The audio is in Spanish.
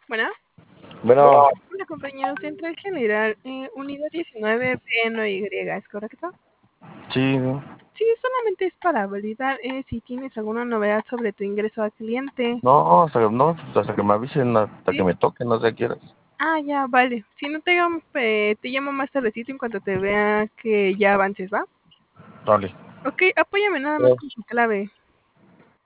Bueno, Bueno, hola compañero, Central General, unidad 19 B1Y, ¿es correcto? sí, Sí, solamente es para validar si tienes alguna novedad sobre tu ingreso al cliente. no, hasta que me avisen, hasta que ¿Sí? me toquen, no sé qué quieras. Ah, ya, vale. Si no te llamo más tardecito en cuanto te vea que ya avances, ¿va? Dale. Ok, apóyame nada más Eh, con tu clave.